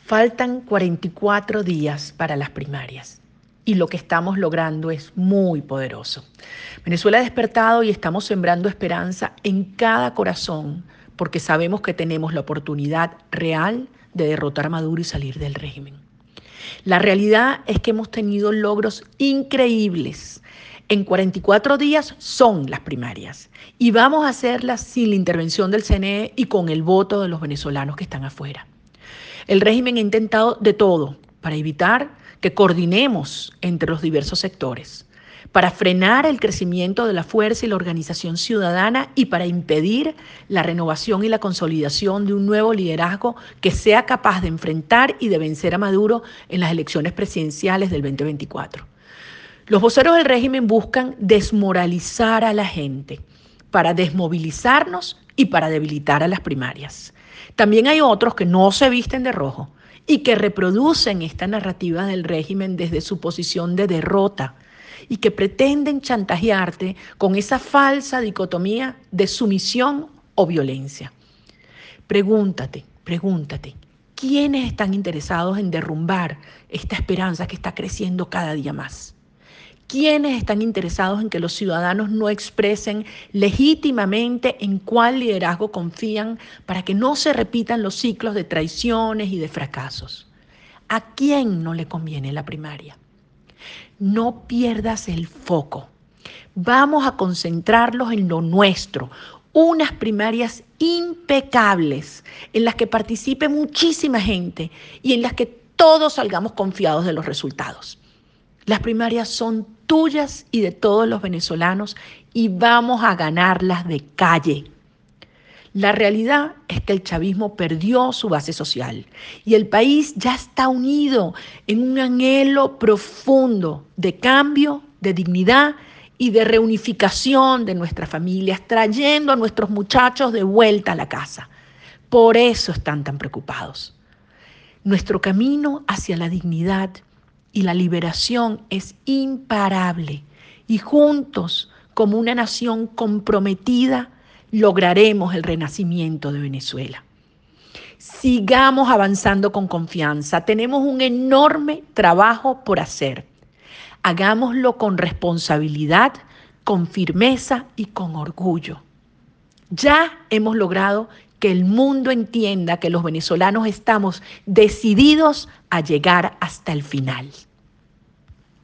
Faltan 44 días para las primarias y lo que estamos logrando es muy poderoso. Venezuela ha despertado y estamos sembrando esperanza en cada corazón porque sabemos que tenemos la oportunidad real de derrotar a Maduro y salir del régimen. La realidad es que hemos tenido logros increíbles. En 44 días son las primarias y vamos a hacerlas sin la intervención del CNE y con el voto de los venezolanos que están afuera. El régimen ha intentado de todo para evitar que coordinemos entre los diversos sectores, para frenar el crecimiento de la fuerza y la organización ciudadana y para impedir la renovación y la consolidación de un nuevo liderazgo que sea capaz de enfrentar y de vencer a Maduro en las elecciones presidenciales del 2024. Los voceros del régimen buscan desmoralizar a la gente para desmovilizarnos y para debilitar a las primarias. También hay otros que no se visten de rojo y que reproducen esta narrativa del régimen desde su posición de derrota y que pretenden chantajearte con esa falsa dicotomía de sumisión o violencia. Pregúntate, ¿quiénes están interesados en derrumbar esta esperanza que está creciendo cada día más? ¿Quiénes están interesados en que los ciudadanos no expresen legítimamente en cuál liderazgo confían para que no se repitan los ciclos de traiciones y de fracasos? ¿A quién no le conviene la primaria? No pierdas el foco. Vamos a concentrarlos en lo nuestro. Unas primarias impecables en las que participe muchísima gente y en las que todos salgamos confiados de los resultados. Las primarias son tuyas y de todos los venezolanos y vamos a ganarlas de calle. La realidad es que el chavismo perdió su base social y el país ya está unido en un anhelo profundo de cambio, de dignidad y de reunificación de nuestras familias, trayendo a nuestros muchachos de vuelta a la casa. Por eso están tan preocupados. Nuestro camino hacia la dignidad y la liberación es imparable y juntos, como una nación comprometida, lograremos el renacimiento de Venezuela. Sigamos avanzando con confianza. Tenemos un enorme trabajo por hacer. Hagámoslo con responsabilidad, con firmeza y con orgullo. Ya hemos logrado que el mundo entienda que los venezolanos estamos decididos a llegar hasta el final.